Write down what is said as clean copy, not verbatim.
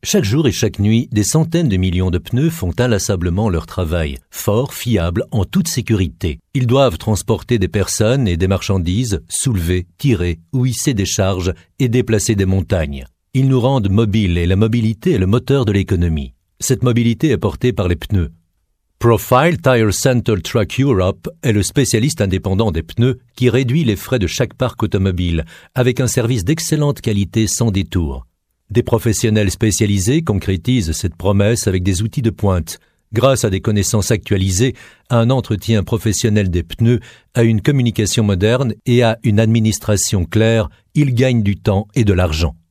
Chaque jour et chaque nuit, des centaines de millions de pneus font inlassablement leur travail, fort, fiable, en toute sécurité. Ils doivent transporter des personnes et des marchandises, soulever, tirer ou hisser des charges et déplacer des montagnes. Ils nous rendent mobiles et la mobilité est le moteur de l'économie. Cette mobilité est portée par les pneus. Profile Tire Center Truck Europe est le spécialiste indépendant des pneus qui réduit les frais de chaque parc automobile avec un service d'excellente qualité sans détour. Des professionnels spécialisés concrétisent cette promesse avec des outils de pointe, grâce à des connaissances actualisées, à un entretien professionnel des pneus, à une communication moderne et à une administration claire. Ils gagnent du temps et de l'argent.